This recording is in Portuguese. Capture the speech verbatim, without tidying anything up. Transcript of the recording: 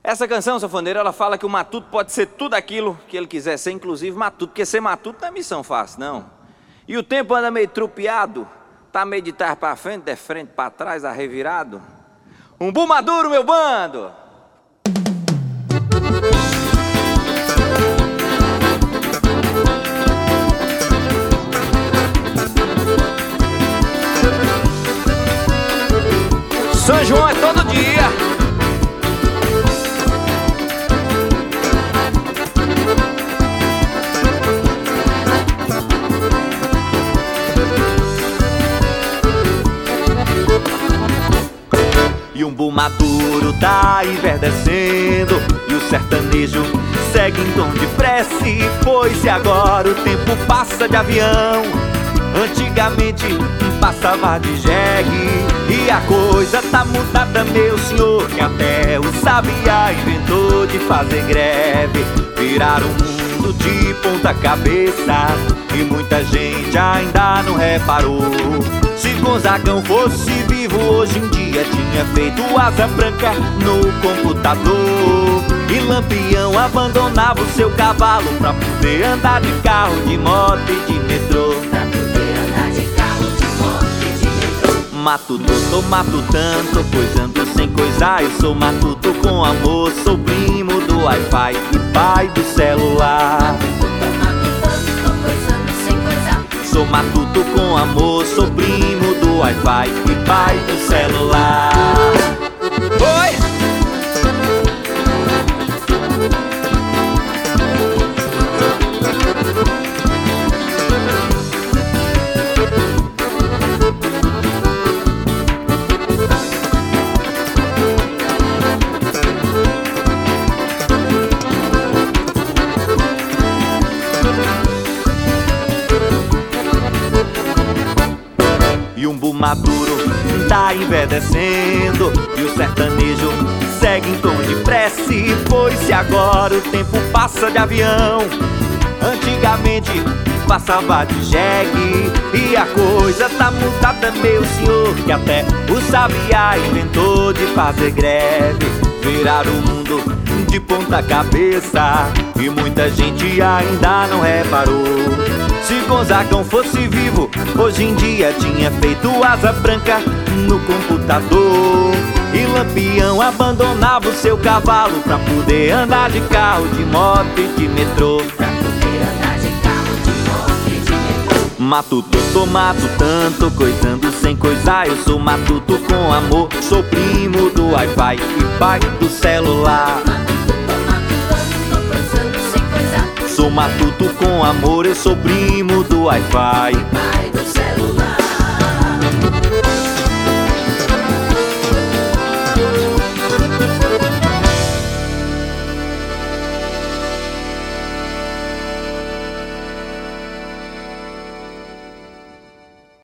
Essa canção, sanfoneiro, ela fala que o matuto pode ser tudo aquilo que ele quiser ser, inclusive matuto, porque ser matuto não é missão fácil, não. E o tempo anda meio trupeado, tá meio de trás pra frente, de frente pra trás, arrevirado. Umbu maduro, meu bando! São João é todo dia. E o umbu maduro tá enverdecendo, e o sertanejo segue em tom de prece. Pois se agora o tempo passa de avião, antigamente passava de jegue. E a coisa tá mudada, meu senhor, que até o sabiá inventou de fazer greve. Virar o mundo de ponta cabeça, e muita gente ainda não reparou. Se Gonzagão fosse vivo hoje em dia, tinha feito asa branca no computador. E Lampião abandonava o seu cavalo pra poder andar de carro, de moto e de metrô. Matuto, tô matutando, tô coisando sem coisar. Eu sou matuto com amor, sou primo do Wi-Fi e pai do celular. Sou matuto com amor, sou primo do Wi-Fi e pai do celular. Oi! E o umbu maduro tá enverdecendo, e o sertanejo segue em tom de prece. Pois se agora o tempo passa de avião, antigamente passava de jegue. E a coisa tá mudada, meu senhor, que até o sabiá inventou de fazer greve. Virar o mundo de ponta cabeça, e muita gente ainda não reparou. Se Gonzagão fosse vivo, hoje em dia tinha feito asa branca no computador. E Lampião abandonava o seu cavalo pra poder andar de carro, de moto e de metrô. Pra poder andar de carro, de moto e de metrô. Matuto, tô matutando, tô coisando sem coisar. Eu sou matuto com amor, sou primo do Wi-Fi e pai do celular. Sou matuto com amor, eu sou primo do Wi-Fi.